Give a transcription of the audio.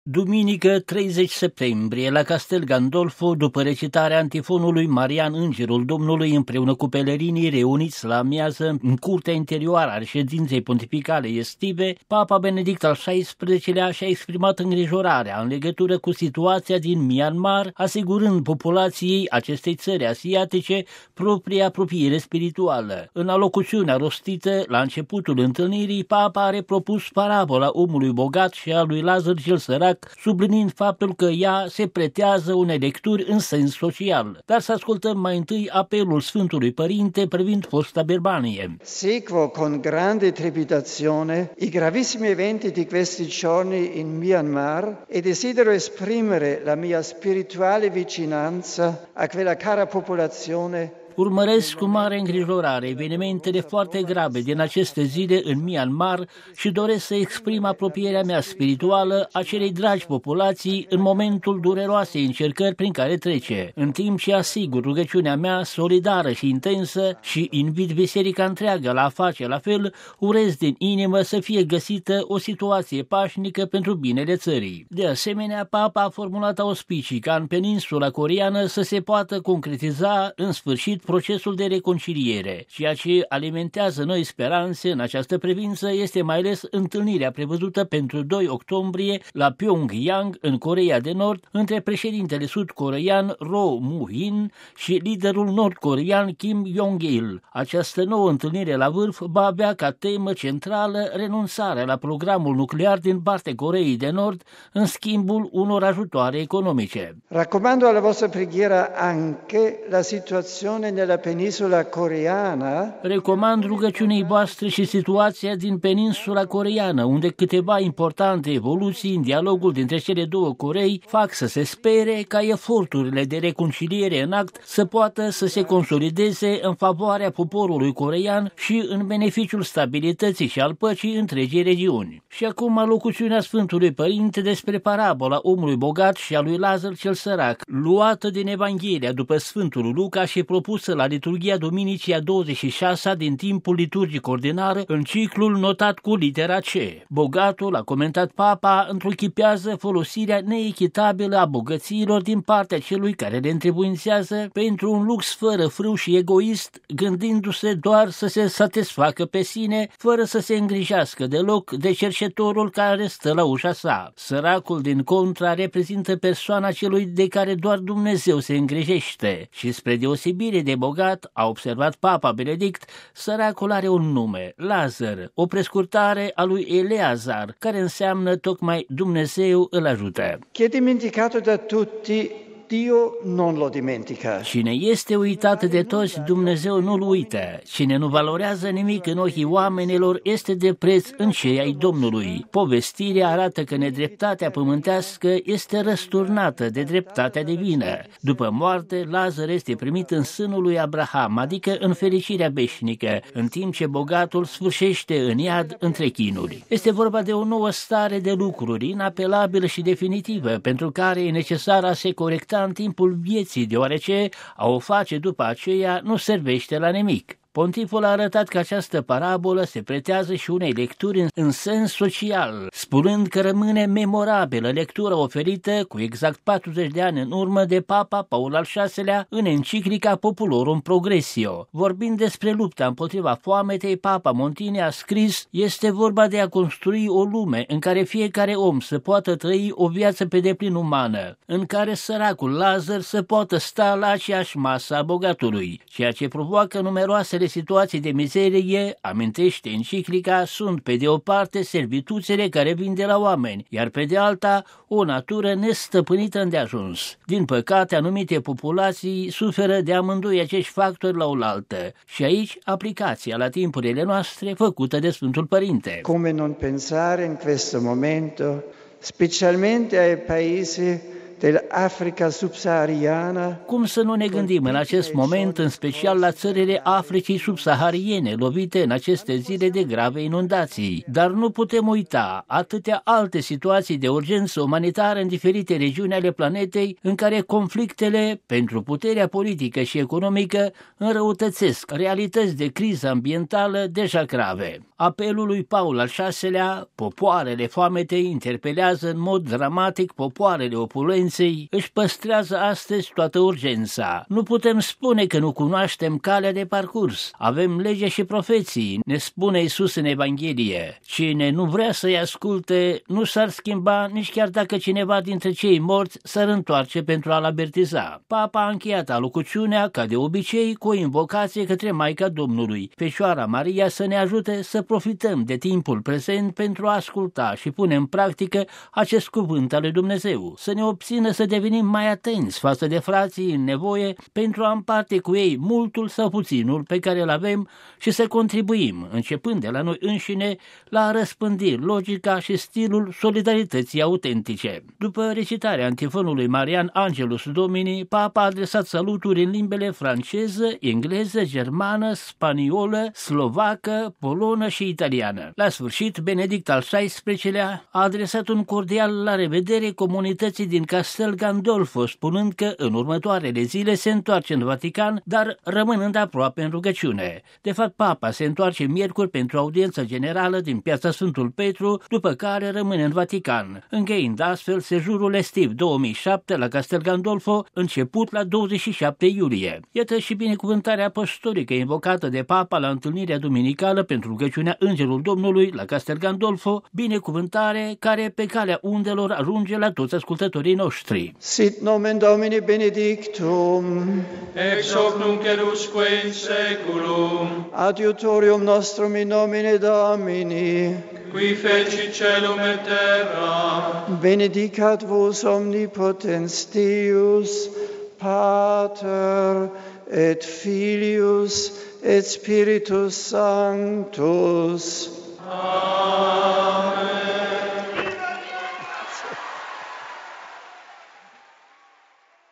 Duminică 30 septembrie, la Castel Gandolfo, după recitarea antifonului Marian Îngerul Domnului împreună cu pelerinii reuniți la amiază în curtea interioară a reședinței pontificale estive, Papa Benedict al XVI-lea și-a exprimat îngrijorarea în legătură cu situația din Myanmar, asigurând populației acestei țări asiatice propria apropiere spirituală. În alocuțiunea rostită la începutul întâlnirii, Papa a repropus parabola omului bogat și a lui Lazar cel sărac, subliniind faptul că ea se pretează unei lecturi în sens social. Dar să ascultăm mai întâi apelul Sfântului Părinte privind fosta Birmanie. Seguo con grande trepidazione i gravissimi eventi di questi giorni in Myanmar e desidero esprimere la mia spirituale vicinanza a quella cara popolazione. Urmăresc cu mare îngrijorare evenimentele foarte grave din aceste zile în Myanmar și doresc să exprim apropierea mea spirituală a celei dragi populații în momentul dureroasei încercări prin care trece, în timp ce asigur rugăciunea mea solidară și intensă și invit biserica întreagă la a face la fel, urez din inimă să fie găsită o situație pașnică pentru binele țării. De asemenea, Papa a formulat auspicii ca în peninsula coreeană să se poată concretiza în sfârșit procesul de reconciliere. Ceea ce alimentează noi speranțe în această privință este mai ales întâlnirea prevăzută pentru 2 octombrie la Pyongyang, în Coreea de Nord, între președintele sud-coreean Roh Moo-hyun și liderul nord-corean Kim Jong-il. Această nouă întâlnire la vârf va avea ca temă centrală renunțarea la programul nuclear din partea Coreei de Nord în schimbul unor ajutoare economice. Raccomando alla vostra preghiera anche la situazione nella penisola coreana. Recomand rugăciunii voastre și situația din peninsula coreeană, unde câteva importante evoluții în dialogul dintre cele două Corei fac să se spere ca eforturile de reconciliere în act să poată să se consolideze în favoarea poporului coreean și în beneficiul stabilității și al păcii întregii regiuni. Și acum alocuțiunea Sfântului Părinte despre parabola omului bogat și a lui Lazar cel sărac, luată din Evanghelia după Sfântul Luca și propusă la liturghia Duminicii a 26-a din timpul liturgic ordinar în ciclul notat cu litera C. Bogatul, a comentat Papa, întruchipează folosirea neechitabilă a bogățiilor din partea celui care le întrebuințează pentru un lux fără frâu și egoist, gândindu-se doar să se satisfacă pe sine, fără să se îngrijească deloc de cerșetorul care stă la ușa sa. Săracul, din contra, reprezintă persoana celui de care doar Dumnezeu se îngrijește și, spre deosebire de bogat, a observat Papa Benedict, săracul are un nume, Lazar, o prescurtare a lui Eleazar, care înseamnă tocmai Dumnezeu îl ajută. Chi è dimenticato da tutti, Dio non lo dimentica. Cine este uitat de toți, Dumnezeu nu-l uită. Cine nu valorează nimic în ochii oamenilor este de preț în cei ai Domnului. Povestirea arată că nedreptatea pământească este răsturnată de dreptatea divină. După moarte, Lazar este primit în sânul lui Abraham, adică în fericirea veșnică, în timp ce bogatul sfârșește în iad între chinuri. Este vorba de o nouă stare de lucruri, inapelabilă și definitivă, pentru care e necesar a se corecta în timpul vieții, deoarece a o face după aceea nu servește la nimic. Pontiful a arătat că această parabolă se pretează și unei lecturi în sens social, spunând că rămâne memorabilă lectura oferită cu exact 40 de ani în urmă de Papa Paul al VI-lea în enciclica Populorum Progressio. Vorbind despre lupta împotriva foametei, Papa Montini a scris: este vorba de a construi o lume în care fiecare om să poată trăi o viață pe deplin umană, în care săracul Lazar să poată sta la aceeași masă a bogatului, ceea ce provoacă numeroase situații de mizerie, amintește enciclica, sunt pe de o parte servituțele care vin de la oameni, iar pe de alta o natură nestăpânită îndeajuns. Din păcate, anumite populații suferă de amândoi acești factori la oaltă și aici aplicația la timpurile noastre făcută de Sfântul Părinte. Come non pensare in questo momento, specialmente ai paesi dell'Africa subsahariana. Cum să nu ne gândim în acest moment, în special la țările Africii subsahariene, lovite în aceste zile de grave inundații. Dar nu putem uita atâtea alte situații de urgență umanitară în diferite regiuni ale planetei, în care conflictele pentru puterea politică și economică înrăutățesc realități de criză ambientală deja grave. Apelul lui Paul al VI-lea, popoarele foametei interpelează în mod dramatic popoarele opulenței, își păstrează astăzi toată urgența. Nu putem spune că nu cunoaștem calea de parcurs. Avem legea și profeții, ne spune Iisus în Evanghelie. Cine nu vrea să-i asculte, nu s-ar schimba nici chiar dacă cineva dintre cei morți s-ar întoarce pentru a-l avertiza. Papa a încheiat alocuțiunea, ca de obicei, cu o invocație către Maica Domnului, Fecioara Maria, să ne ajute să profităm de timpul prezent pentru a asculta și pune în practică acest cuvânt al lui Dumnezeu, să ne obțină să devenim mai atenți față de frații în nevoie pentru a împarte cu ei multul sau puținul pe care îl avem și să contribuim, începând de la noi înșine, la a răspândi logica și stilul solidarității autentice. După recitarea antifonului Marian Angelus Domini, Papa a adresat saluturi în limbele franceză, engleză, germană, spaniolă, slovacă, polonă și italiană. La sfârșit, Benedict al XVI-lea a adresat un cordial la revedere comunității din Castel Gandolfo, spunând că în următoarele zile se întoarce în Vatican, dar rămânând aproape în rugăciune. De fapt, Papa se întoarce miercuri pentru audiența generală din Piața Sfântul Petru, după care rămâne în Vatican, încheiind astfel sejurul estiv 2007 la Castel Gandolfo, început la 27 iulie. Iată și binecuvântarea apostolică invocată de Papa la întâlnirea duminicală pentru rugăciunea Îngerul Domnului la Castel Gandolfo, binecuvântare care pe calea undelor ajunge la toți ascultătorii noștri. Sit nomen Domini benedictum, ex hoc nunc et usque in seculum, adiutorium nostrum in nomine Domini, qui feci celum et terra, benedicat vos omnipotens Deus, Pater et Filius et Spiritus Sanctus. Amen.